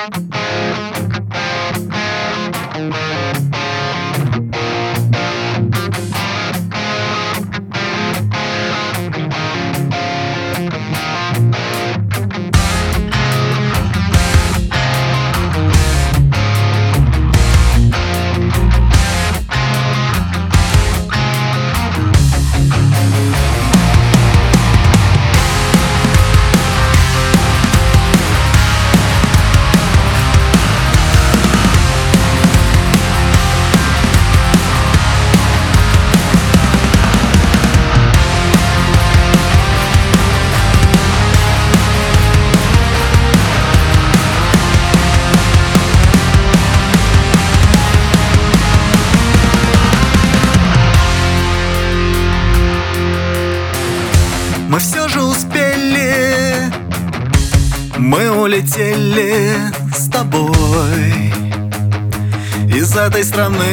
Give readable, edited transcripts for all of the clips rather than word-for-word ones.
Мы все же успели, мы улетели с тобой из этой страны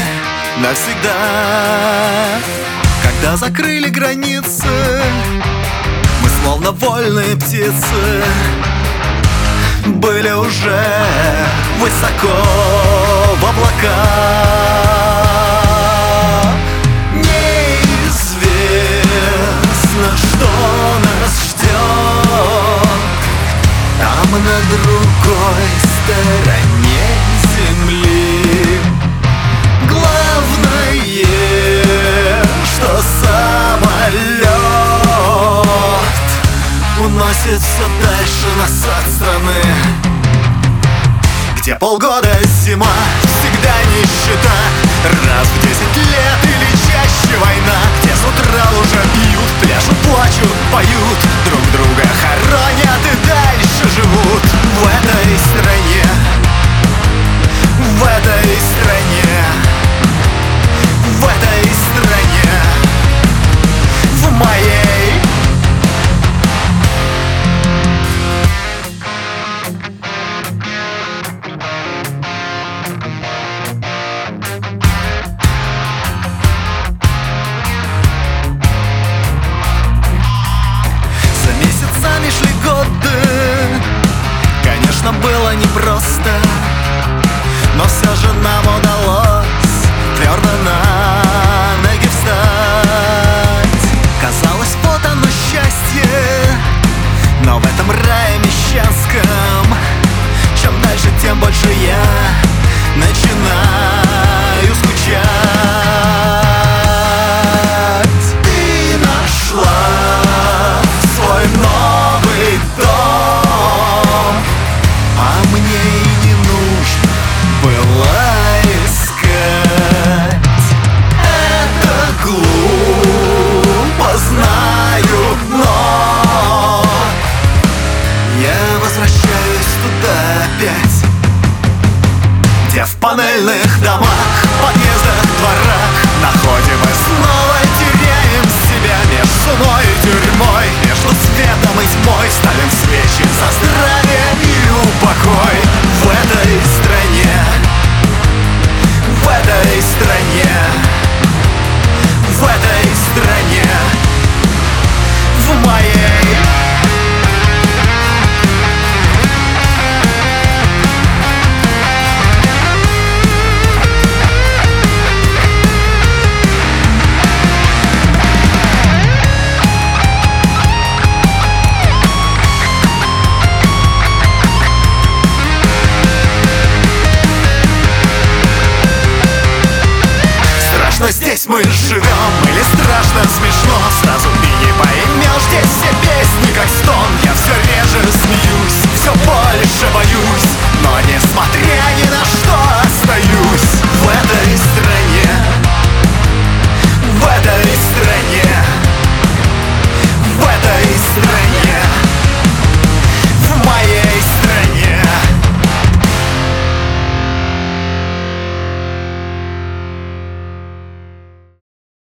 навсегда. Когда закрыли границы, мы словно вольные птицы были уже высоко в облаках. Неизвестно, что нас ждет там на другой стороне земли. Главное, что самолет уносит все дальше нас от страны, где полгода зима, всегда нищета, раз в 10 лет или чаще война, где с утра уже пьют, пляшут, плачут, поют, друг друга хоронят и дальше живут в этой стране, в этой стране, в этой стране, в моей. Шли годы, конечно, было непросто, но все же нам удалось твердо на ноги встать. Казалось, вот оно счастье, но в этом рае мещанском чем дальше, тем больше я начинаю скучать. Ты нашла свой новый дом, а мне и не нужно было искать. Это глупо, знаю, но я возвращаюсь туда опять, где в панельных домах, подъездах, дворах находим и снова теряем себя между мной и тюрьмой, между светом и тьмой. Ставим свечи за здравие и упокой в этой стране, в этой стране, в этой стране, в моей. Здесь мы живем, или страшно смешно,